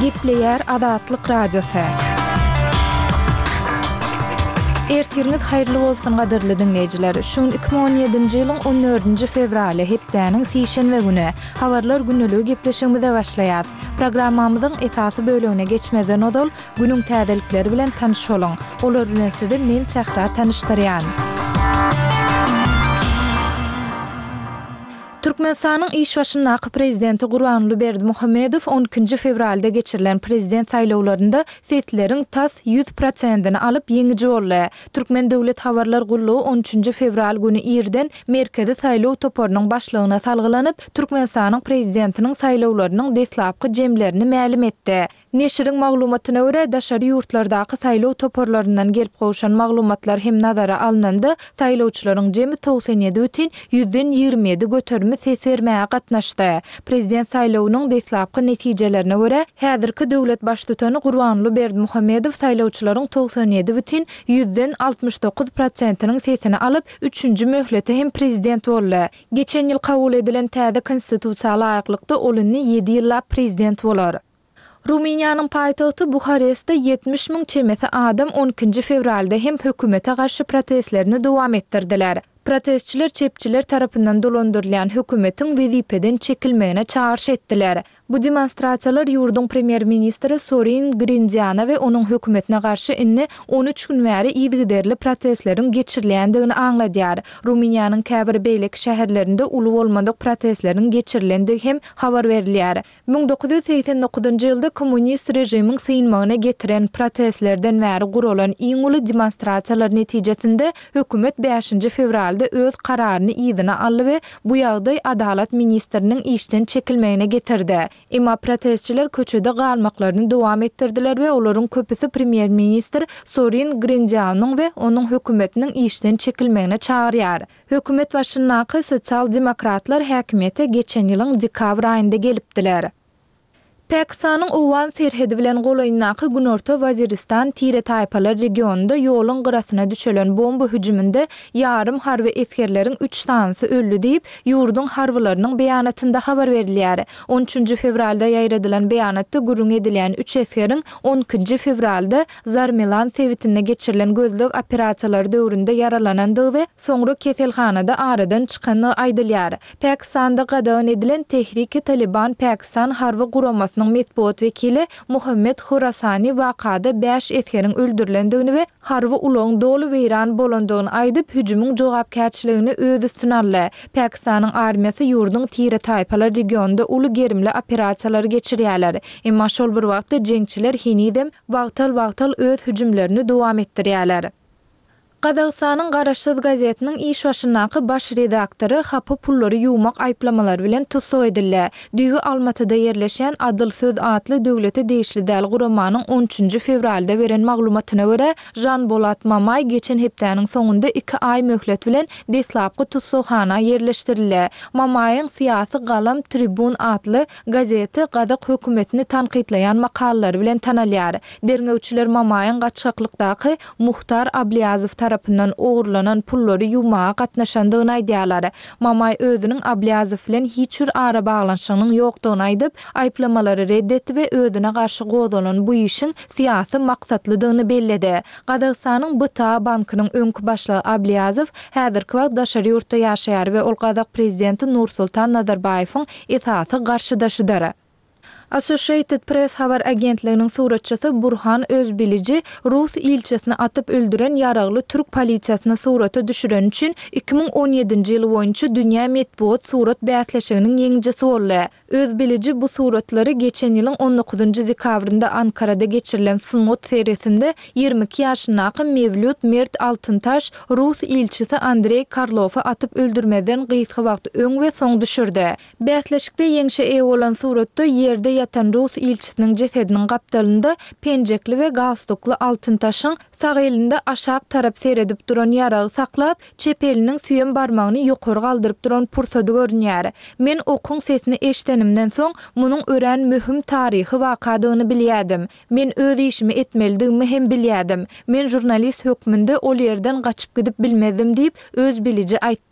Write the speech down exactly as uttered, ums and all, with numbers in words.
Gepleyer Adatlyk Radiosu. Ertiriniz hayırlı bolsun gadyrly dinleýijiler. Şun iki bin on ýedinji ýylyň on dördünji fevraly hepdäniň sişenbe güni habarlar günnüligi gepleşigimize başlaýar. Programmamyzyň esasy bölümine geçmeden odal günüň täzelikleri bilen tanış bolun. Olar bilen sizi men Sahra tanışdyrýan. Türkmenistanyň iş başyndaky prezidenti Gurbanuly Berdimuhammedow on ikinji fevralda geçirilen prezident saýlawlarynda setleriň tas yüz prosentini alyp ýeňiji boldy. Türkmen Döwlet Habarlar Gullugy on üçünji fevral güni ýerden merkezi saýlaw toporunyň başlygyna salgylanyp Türkmenistanyň prezidentiniň saýlawlarynyň deslapky jemlerini ma'lum etdi. Neşiriň maglumatyna görä daşary ýurtlardaky saýlaw toporlaryndan gelip gowşan maglumatlar hem nazara alynanda saýlawçylaryň jemi doksan ýedi бүтүn ýüzden ýygrimi ýedi göterme ses bermäge gatnaşdy. Prezident saýlawynyň deslapky netijelerine görä häzirki döwlet başlygyny Gurbanuly Berdimuhammedow saýlawçylaryň doksan ýedi бүтүn ýüzden altymyş dokuz prosentiniň sesini alyp üçünji möhlete hem prezident boldy. Geçen ýyl kabul edilen täze konstitusiýal aýaklykda oluny ýedi ýylla prezident bolar. Ruminiýanyň paýtagty Buharestde ýetmiş miň çemesi adam on ikinji fevralda hem hökümete garşy protestlerini dowam etdirdiler. Protestçiler çepçiler tarapyndan dolandyrılan hökümetin wezipeden çekilmegine çağrış etdiler. Bu demonstrasiýalar ýurdun premier ministri Sorin Grinziana we onuň hökümetine garşy inni on üç gün bäri ýygyderli protestleriň geçirilendigini aňladýar. Ruminiýanyň käbir beýleki şäherlerinde uly bolmadyk protestleriň geçirilendigi hem habar berilýär. bin dokuz ýüz seksen dokuzunji ýylda kommunist rejimiň synmagyna getiren protestlerden bäri guralan iň uly demonstrasiýalar netijesinde hökümet beşinji fevralda öz kararyny ýygyna aldy we bu ýagdaý adalet ministriniň işden çekilmegine getirdi. Emma protestçiler köçede galmaklaryny dowam etdirdiler we olaryň köpüsi premier ministr Sorin Grinzianyň we onuň hökümetiniň işden çekilmegine çağırýar. Hökümet başyndaky sosial demokratlar häkimete geçen ýylyň dekabr aýynda gelipdiler. Pakistanyň Owan serhedi bilen golaýyndaky Günorta Waziristan Tire taýpalar regionunda ýoluň gyrasyna düşelen bomba hüjüminde ýarym harby eskerleriň üç tansy öldü diýip ýurdun harbylarynyň beýanatynda habar berilýär. on üçünji fevralda ýaýradylan beýanatda gurrun edilen üç eskeriň on ikinji fevralda Zarmelan sewitinde geçirilen gözlük operasiýalary döwründe yaralanandygy we soňra keselhanada aradan çykany aýdylýar. Pakistanda gadagyn edilen Tehrik-i Taliban Pakistan harby guramasy metbuat vekili Muhammed Khurasani wakada beş eskeriň öldürilendigini we harby uloň dolu weýran bolandygyny aýdyp hüjümüň jogapkärçiligini öz üstüne aldy. Pakistanyň armiýasy ýurdun Tire taýpalar regionunda uly gerimli operasiýalary geçirýärler. Emma şol bir wagtda jeňçiler hinidem wagtal-wagtal öz hüjümlerini dowam etdirýärler. Qazaqstanyň Garaşsyz gazetiniň iş başyndaky baş redaktory hapy pullary ýuwmak aýplamalary bilen tutsak edildi. Düýü Almatyda ýerleşen Adıl Söz adly döwlete değişli däl guramanyň on üçünji fevralda beren maglumatyna görä Jan Bolat Mamay geçen hepdäniň soňunda iki aý möhlet bilen deslapky tutsakhana ýerleşdirildi. Mamaýyň Syýasy Galam Tribun adly gazeti Gazak hökümetini tanqidleýän makalary bilen tanalýar. Derňewçiler Mamaýyň gaçaklykdaky Muhtar Abliýazow tarapyndan ogurlanan pullary ýuwmaga gatnaşandygyny aýdýarlar. Mamay özüniň Abliýazow bilen hiç bir ara baglanşygynyň ýokdugyny aýdyp, aýplamalary reddetdi we özüne garşy gozalan bu işiň syýasy maksatlydygyny belledi. Qazaqstanyň B T A bankynyň öňkü başlygy Abliýazow häzirki wagt daşary ýurtda ýaşaýar we ol Gazak prezidenti Nursultan Nazarbayewiň esasy garşydaşydyr. Associated Press habar agentliginiň suratçysy Burhan Özbilici Rus ilçesini atyp öldüren ýaragly Türk polisiýasyna surata düşüren üçin iki bin on ýedinji ýyl boýunça dünýä metbuat surat bäsleşiginiň ýeňjisi boldy. Özbilici bu suratlary geçen ýylyň on dokuzunji dekabrynda Ankarada geçirilen Snot serisinde ýygrimi iki ýaşyndaky Mevlut Mert Altyntaş Rus ilçisi Andrey Karlowy atyp öldürmeden gysga wagt öň we soň düşürdi. Bäsleşikde ýeňşe eý bolan suratda ýerde ýatan Rus ilçisiniň cesediniň gapdalynda penjekli we galstukly Altyntaşyň sag elinde aşak tarap seredip duran ýaragy saklap, çep eliniň süýen barmagyny ýokary galdyryp duran pursady görünýär. Men okuň sesini eşdenimden soň munyň ören möhüm taryhy wakadygyny bilýärdim. Men öz işimi etmelidigimi hem bilýärdim. Men jurnalist hökmünde ol ýerden gaçyp gidip bilmezdim diýip öz bilici aýtdy.